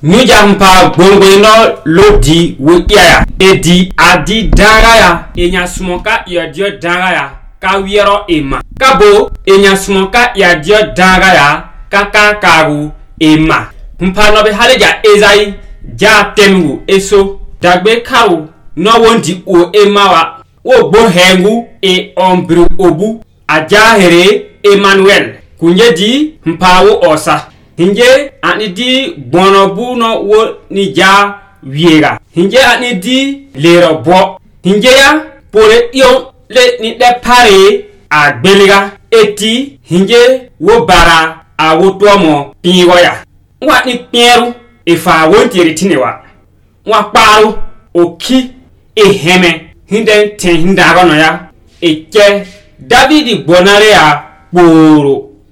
nyuja mpa gbongwe no lodi wiya edi adi dangaya enya sumoka ya dio dangaya ka wiero ema kabo enya sumoka ya dio dangaya kaka karu ema mpa no be haleja ezai ja temu eso dagbe karu no wondi o ema wa wo gbo hengu e ombru obu ajahere Emmanuel kunyeji mpawo osa hinje anidi bonobu no wo nija wiera hinje anidi lero bo hinje ya pore yo le ni de pare agbeliga eti hinje wo bara awotomo pingoya wa ni pieru efa wontiri tinewa wa paru oki eheme hinde ten hindago no ya eche David bonare a poro